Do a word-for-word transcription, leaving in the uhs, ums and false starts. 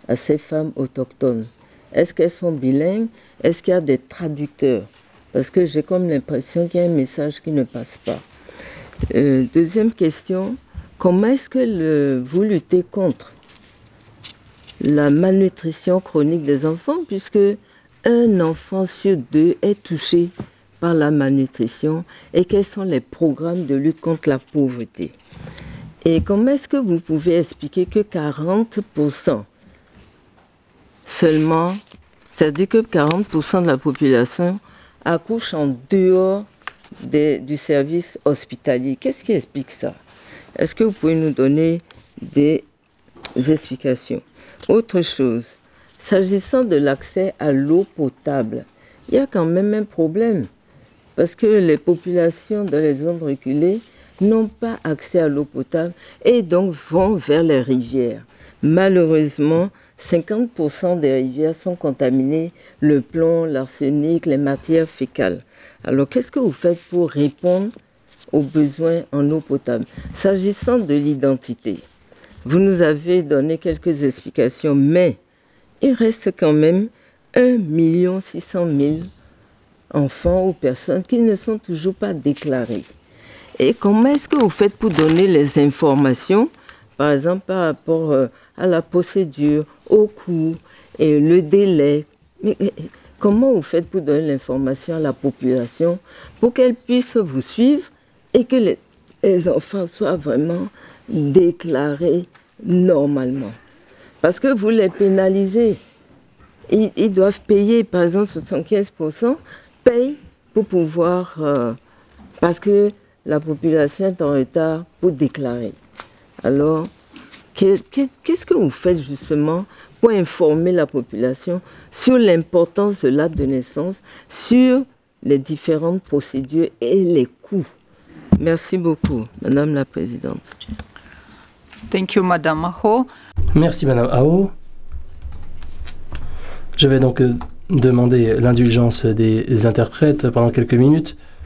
à ces femmes autochtones? Est-ce qu'elles sont bilingues? Est-ce qu'il y a des traducteurs? Parce que j'ai comme l'impression qu'il y a un message qui ne passe pas. Euh, deuxième question, comment est-ce que le, vous luttez contre la malnutrition chronique des enfants, puisque un enfant sur deux est touché par la malnutrition, et quels sont les programmes de lutte contre la pauvreté? Et comment est-ce que vous pouvez expliquer que quarante pour cent seulement, c'est-à-dire que quarante pour cent de la population accouche en dehors des, du service hospitalier? Qu'est-ce qui explique ça? Est-ce que vous pouvez nous donner des explications? Autre chose, s'agissant de l'accès à l'eau potable, il y a quand même un problème parce que les populations dans les zones reculées n'ont pas accès à l'eau potable et donc vont vers les rivières. Malheureusement, cinquante pour cent des rivières sont contaminées, le plomb, l'arsenic, les matières fécales. Alors, qu'est-ce que vous faites pour répondre aux besoins en eau potable? S'agissant de l'identité, vous nous avez donné quelques explications, mais il reste quand même un million six cent mille enfants ou personnes qui ne sont toujours pas déclarés. Et comment est-ce que vous faites pour donner les informations, par exemple par rapport euh, à la procédure, au coût et le délai? Mais, comment vous faites pour donner l'information à la population pour qu'elle puisse vous suivre et que les, les enfants soient vraiment déclarés normalement? Parce que vous les pénalisez. Ils, ils doivent payer, par exemple, soixante-quinze pour cent payent pour pouvoir... Euh, parce que la population est en retard pour déclarer. Alors, qu'est-ce que vous faites justement pour informer la population sur l'importance de l'acte de naissance, sur les différentes procédures et les coûts? Merci beaucoup, Madame la Présidente. Thank you, Madame Aho. Merci, Madame Aho. Je vais donc demander l'indulgence des interprètes pendant quelques minutes.